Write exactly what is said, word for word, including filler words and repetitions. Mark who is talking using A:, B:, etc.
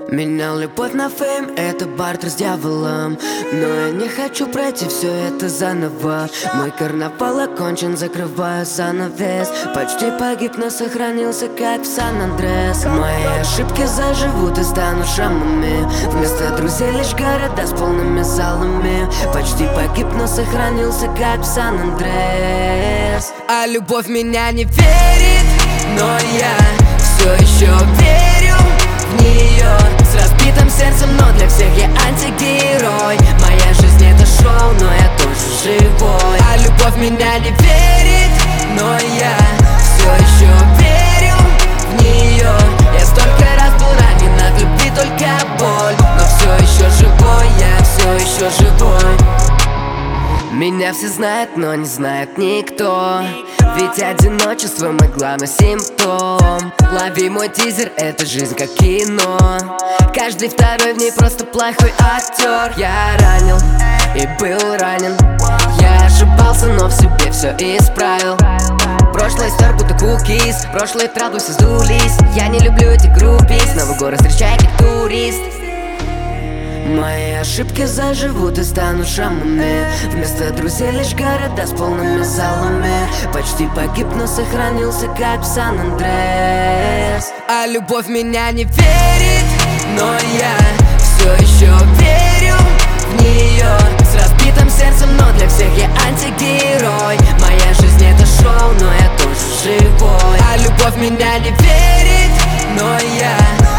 A: Менял любовь на фейм, это бартер с дьяволом. Но я не хочу пройти все это заново. Мой карнавал окончен, закрываю занавес. Почти погиб, но сохранился, как в Сан-Андрес. Мои ошибки заживут и станут шрамами. Вместо друзей лишь города с полными залами. Почти погиб, но сохранился, как в Сан-Андрес. А любовь меня не верит, но я все еще верю в нее. С разбитым сердцем, но для всех я антигерой. Моя жизнь это шоу, но я тоже живой. А любовь меня не верит, но я все еще верю в нее. Я столько раз был ранен, от любви только боль, но все еще живой, я все еще живой. Меня все знают, но не знает никто. Ведь одиночество мой главный симптом. Лови мой тизер, это жизнь как кино. Каждый второй в ней просто плохой актер. Я ранил и был ранен. Я ошибался, но в себе все исправил. Прошлое стер будто кукис. Прошлые традусы сдулись. Я не люблю эти группис. Новый город встречай как турист. Мои ошибки заживут и станут шрамами. Вместо друзей лишь города с полными залами. Почти погиб, но сохранился, как в Сан-Андрес. А любовь меня не верит, но я все еще верю в нее. С разбитым сердцем, но для всех я антигерой. Моя жизнь это шоу, но я тоже живой. А любовь меня не верит, но я